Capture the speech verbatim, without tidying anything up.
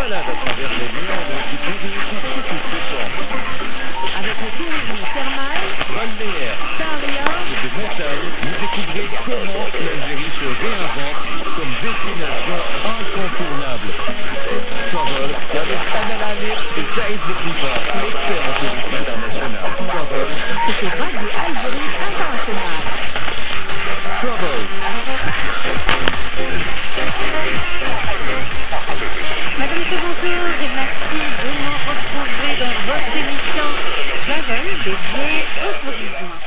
balade à travers les méandres du tourisme sous toutes ses formes. Avec le tourisme thermal, Balnéaire Saria et de montagne, vous découvrez comment l'Algérie se réinvente comme destination incontournable. Travel avec Anel Amir et Saïd Bouknifa, l'expert en tourisme international. Travel, c'est sur Radio Algérie International. Travel. Madame et bonjour et merci de nous retrouver dans votre émission Travel dédiée au tourisme.